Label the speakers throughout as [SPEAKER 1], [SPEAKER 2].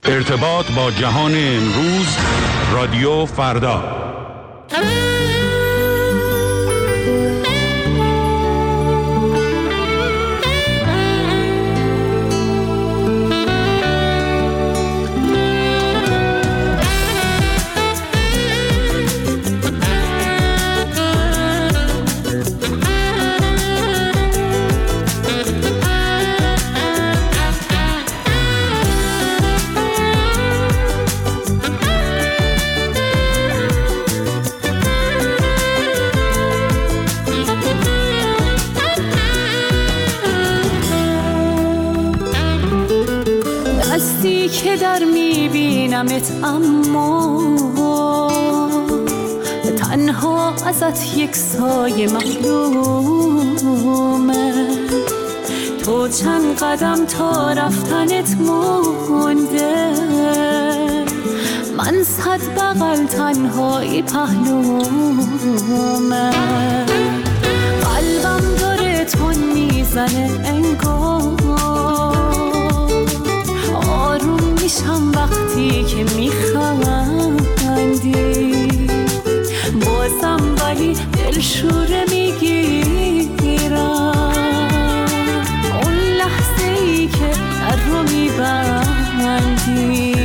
[SPEAKER 1] ارتباط با جهان امروز، رادیو فردا.
[SPEAKER 2] که در میبینمت اما تنها ازت یک سایه معلومه، تو چند قدم تا رفتنت مونده، من 100 بغل تنهایی پهلومه، قلبم داره تون میزنه انگار، آروم میشم وقتی که میخندی، بازم ولی دلشوره میگیرم اون لحظه ای که در رو میبندی،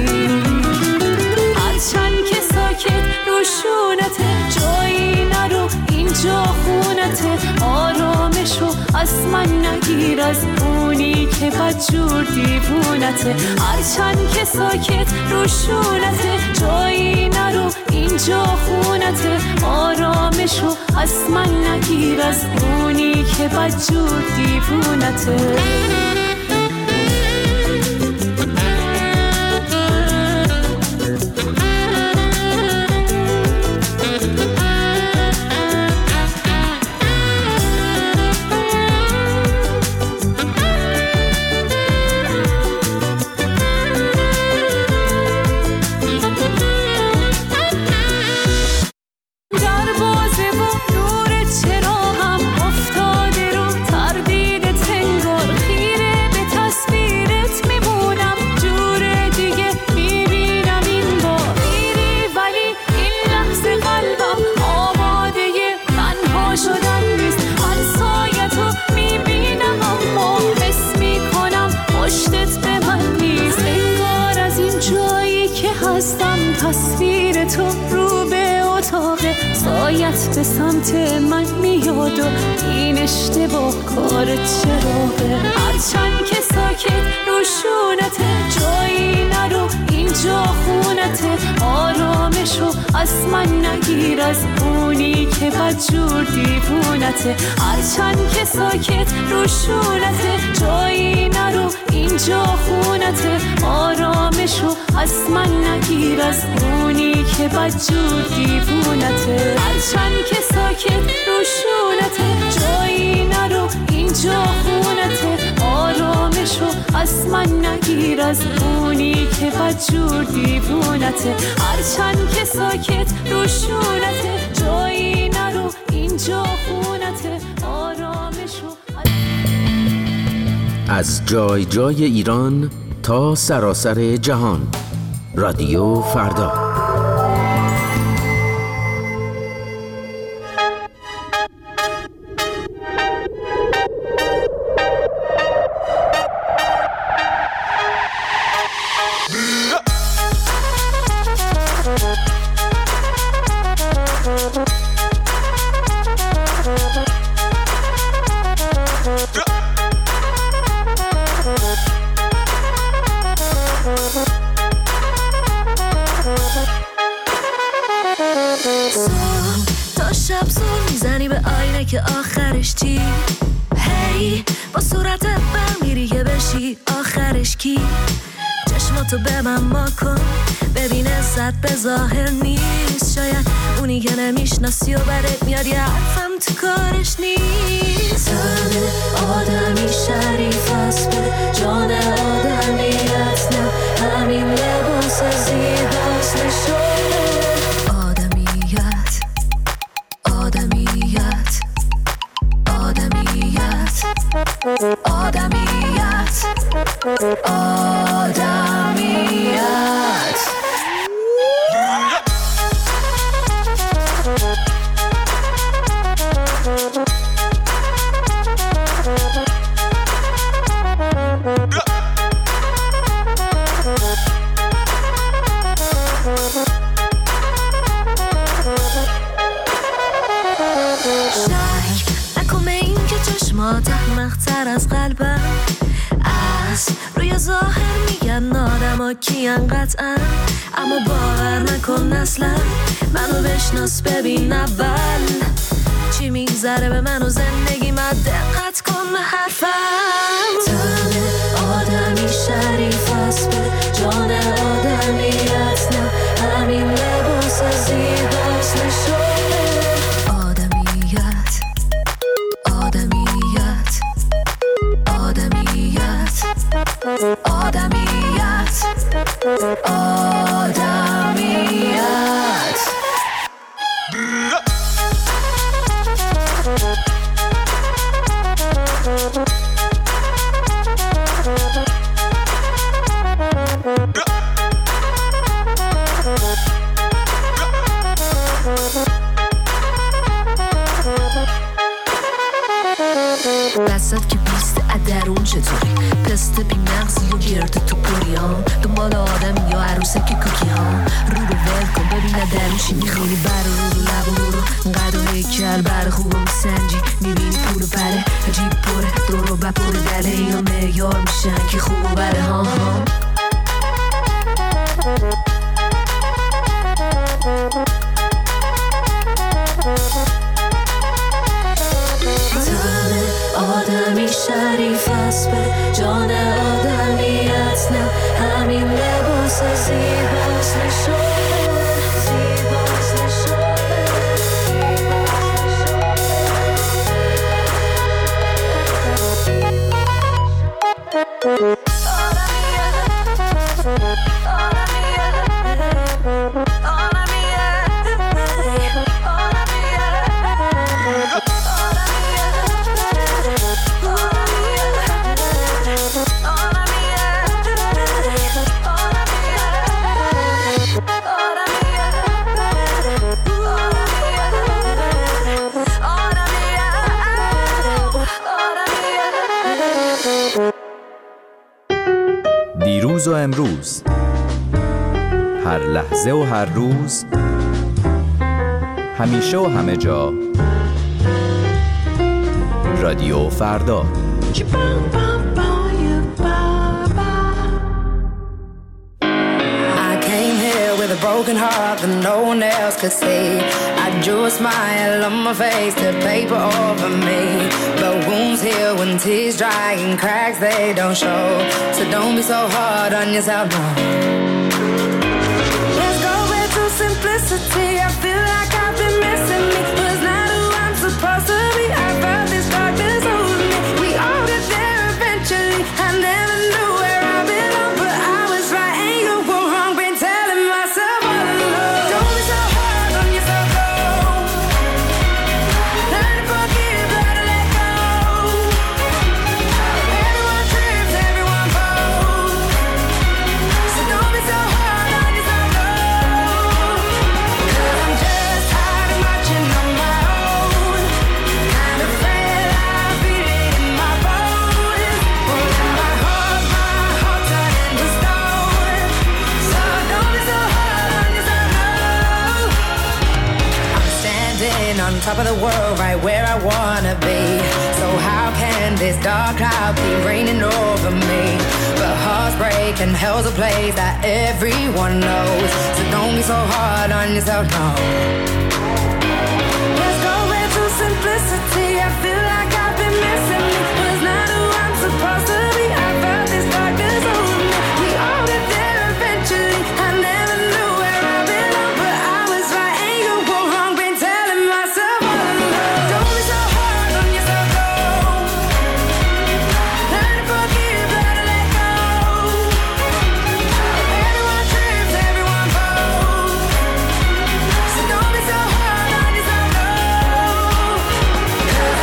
[SPEAKER 2] هرچند که ساکت روشونته، جایی نرو اینجا خونته، آرامشو از من نگیر، از اونی که بدجور دیوونته، هرچند که ساکت روشونته، جایی نرو اینجا خونته، آرامشو از من نگیر، از اونی که بدجور دیوونته. تصویر تو رو به اتاقه، سایت به سمت من میاد و این اشتباه کار چراغه، هرچند که ساکت روشونته، جایی نرو اینجا خونته، آرامشو از من نگیر، از اونی که بدجور دیوونته، هرچند که ساکت روشونته، جایی نرو اینجا خونته، آرامشو از من نگیر، از اونی که بدجور دیوونته، هرچند که ساکت روشونته، جایی نرو اینجا خونته، آرامشو از من نگیر، از اونی که بدجور دیوونته، هرچند که ساکت روشونته، جایی نرو اینجا خونته، آرامشو
[SPEAKER 3] از جای جای ایران تا سراسر جهان، رادیو فردا.
[SPEAKER 4] تا شب زور میزنی به آینه که آخرش چی؟ هی با صورت برمیری که بشی آخرش کی؟ چشماتو به من ما کن ببین عزت به ظاهر نیست، شاید اونی که نمیشناسی و برت میاد یه حرفم تو کارش نیست. تن آدمی شریف است به جان آدمیت، نه همین لباس زیباست نشون آدمیت ها کیان قطعا، اما باور نکن اصلا منو بشناس ببین اول چی میگذره به من و زندگی من، دقت کن به حرفم. تن آدمی شریف است به جان آدمیت، نه همین لباس زیباست نشونه آدمیت. آدمیت آدمیت آدمیت آدمیت. دستت که بیسته درون چطوری؟ پسته بی مغزی و گرده تو پوریام، دنبال آدم یا عروسه که کوکی ها. رو ول کن ببینه درون چی میخوری، برا رو لب و رو قد و هیکل بر خوب میسنجی، میبینی پول و پره جیب پره رو بپره دله، اینا معیار میشن که خوب و بره ها ها. آدمی شریف است به جان آدمیت، نه همین لباس زیباست نشونه زیباست نشونه.
[SPEAKER 5] دیروز و امروز، هر لحظه و هر روز، همیشه و همه جا، رادیو فردا.
[SPEAKER 6] A broken heart that no one else could see. I drew a smile on my face to paper over me, but wounds heal when tears dry and cracks they don't show. So don't be so hard on yourself, no. Let's go back to simplicity. I feel like I've been missing me, but it's not who I'm supposed to be. I felt this darkness over me. We all get there eventually. I never knew where I belong, but I was right and you were wrong. Been telling myself all along. Don't be so hard on yourself, no. Learn to forgive, learn to let go. Everyone trips, everyone falls. So don't be so hard on yourself, no. 'Cause I'm just tired of marching on my own. Kind of afraid I feel it in my bones. Pulling my heart turning to stone. So don't be so hard on yourself, no. I'm standing on top of the world, right where I wanna be. So how can this dark cloud be raining over me? But hearts break and hell's a place that everyone knows. So don't be so hard on yourself, no. Let's go back to simplicity. I feel like I've been missing me, but it's not who I'm supposed to be. I felt this darkness over me. We all get there eventually. I never knew where I belong, but I was right and you were wrong. Been telling myself all along. Don't be so hard on yourself, no. Learn to forgive, learn to let go. Everyone trips, everyone falls. So don't be so hard on yourself, no. 'Cause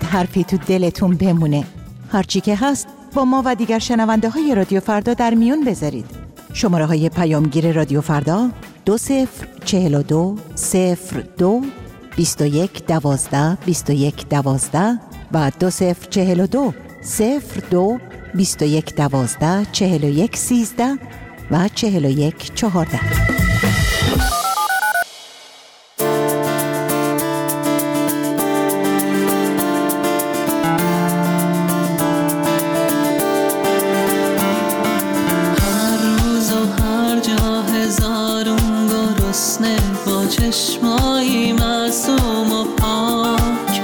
[SPEAKER 7] حرفی تو دلتون بمونه. هرچی که هست با ما و دیگر شنونده های رادیو فردا در میون بذارید. شماره های پیامگیر رادیو فردا 2042 02 21 12 21 12 و 2042 02 21 12 41 13 و 41 14.
[SPEAKER 8] چشمایی معصوم و پاک،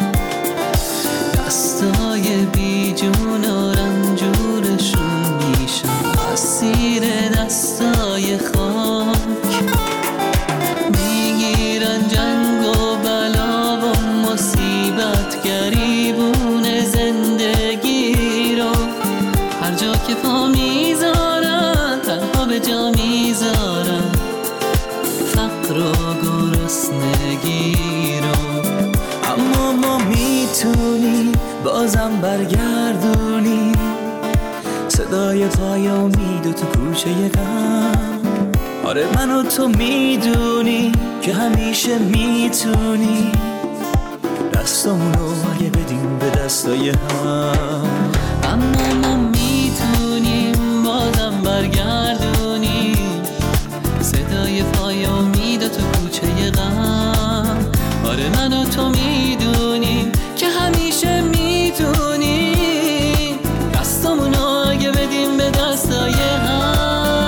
[SPEAKER 8] دستای بیجون و رنجورشون میشن اسیر دستای خاک، میگیرن جنگ و بلا و مصیبت گریبون زندگی رو، هر جا که پا میذارن تنها به جا میذارن فقر و گرسنگی رو. اما ما میتونیم بازم برگردونیم صدای پای امید و تو کوچه غم. آره من و تو میدونی که همیشه میتونی دستامونو اگه بدیم به دستای هم. اما ما میتونیم بازم برگردونیم صدای پای امید و تو کوچه غم. آره من و تو میدونیم که همیشه میتونیم دستامونو اگه بدیم به دستای هم.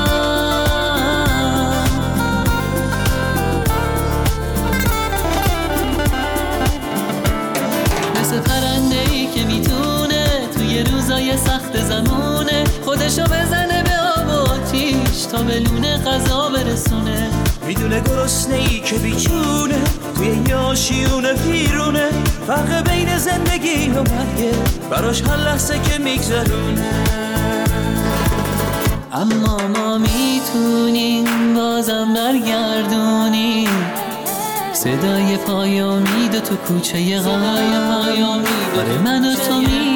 [SPEAKER 8] مثل پرنده‌ای که میتونه توی روزای سخت زمونه خودشو بزنه به آب و آتیش تا به لونه غذا برسونه. میدونه گرسنه‌ای که بیچونه توی یاشیونه پیرونه، فرق بین زندگی و مرگه براش هر لحظه که میگذرونه. اما ما میتونیم بازم برگردونیم صدای پای امید تو کوچه غم. آره من و تو